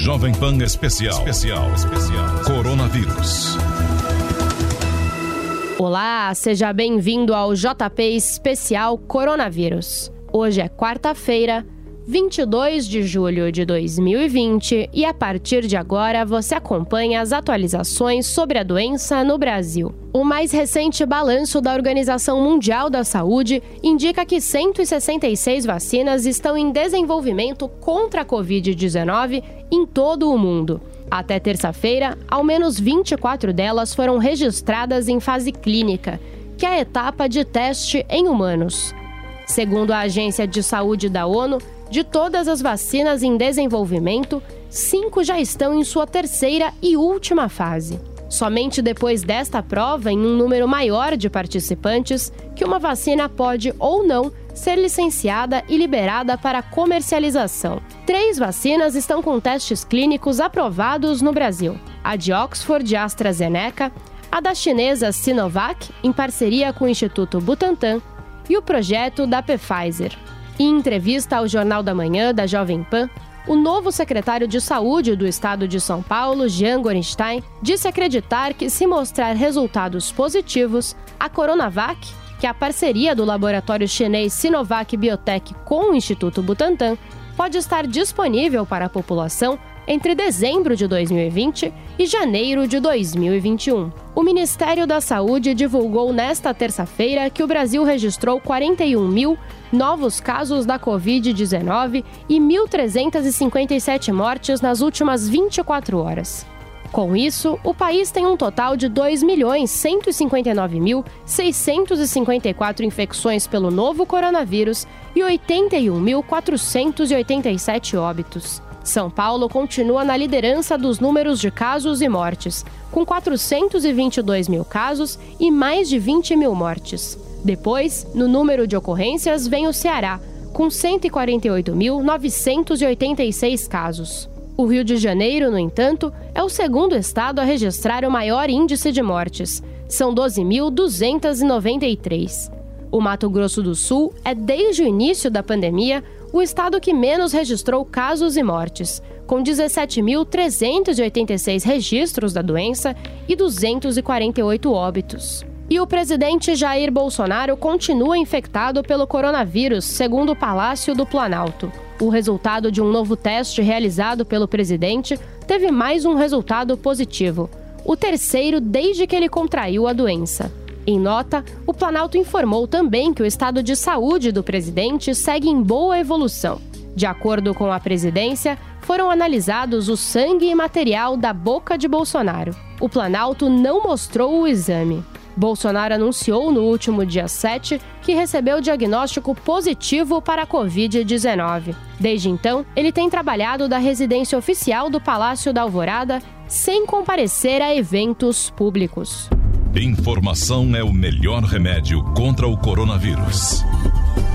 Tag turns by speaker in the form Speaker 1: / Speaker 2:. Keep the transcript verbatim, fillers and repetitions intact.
Speaker 1: Jovem Pan Especial. Especial. Especial. Coronavírus.
Speaker 2: Olá, seja bem-vindo ao J P Especial Coronavírus. Hoje é quarta-feira, vinte e dois de julho de dois mil e vinte, e a partir de agora você acompanha as atualizações sobre a doença no Brasil. O mais recente balanço da Organização Mundial da Saúde indica que cento e sessenta e seis vacinas estão em desenvolvimento contra a covid dezenove em todo o mundo. Até terça-feira, ao menos vinte e quatro delas foram registradas em fase clínica, que é a etapa de teste em humanos. Segundo a Agência de Saúde da ONU, de todas as vacinas em desenvolvimento, cinco já estão em sua terceira e última fase. Somente depois desta prova, em um número maior de participantes, que uma vacina pode ou não ser licenciada e liberada para comercialização. Três vacinas estão com testes clínicos aprovados no Brasil: a de Oxford e AstraZeneca, a da chinesa Sinovac, em parceria com o Instituto Butantan, e o projeto da Pfizer. Em entrevista ao Jornal da Manhã da Jovem Pan, o novo secretário de Saúde do estado de São Paulo, Jean Gorenstein, disse acreditar que, se mostrar resultados positivos, a Coronavac, que é a parceria do laboratório chinês Sinovac Biotech com o Instituto Butantan, pode estar disponível para a população entre dezembro de dois mil e vinte e janeiro de dois mil e vinte e um. O Ministério da Saúde divulgou nesta terça-feira que o Brasil registrou quarenta e um mil novos casos da covid dezenove e mil trezentas e cinquenta e sete mortes nas últimas vinte e quatro horas. Com isso, o país tem um total de dois milhões cento e cinquenta e nove mil seiscentos e cinquenta e quatro infecções pelo novo coronavírus e oitenta e um mil quatrocentos e oitenta e sete óbitos. São Paulo continua na liderança dos números de casos e mortes, com quatrocentos e vinte e dois mil casos e mais de vinte mil mortes. Depois, no número de ocorrências, vem o Ceará, com cento e quarenta e oito mil novecentos e oitenta e seis casos. O Rio de Janeiro, no entanto, é o segundo estado a registrar o maior índice de mortes. São doze mil duzentos e noventa e três. O Mato Grosso do Sul é, desde o início da pandemia, o estado que menos registrou casos e mortes, com dezessete mil trezentos e oitenta e seis registros da doença e duzentos e quarenta e oito óbitos. E o presidente Jair Bolsonaro continua infectado pelo coronavírus, segundo o Palácio do Planalto. O resultado de um novo teste realizado pelo presidente teve mais um resultado positivo, o terceiro desde que ele contraiu a doença. Em nota, o Planalto informou também que o estado de saúde do presidente segue em boa evolução. De acordo com a presidência, foram analisados o sangue e material da boca de Bolsonaro. O Planalto não mostrou o exame. Bolsonaro anunciou no último dia sete que recebeu diagnóstico positivo para a covid dezenove. Desde então, ele tem trabalhado da residência oficial do Palácio da Alvorada sem comparecer a eventos públicos.
Speaker 1: Informação é o melhor remédio contra o coronavírus.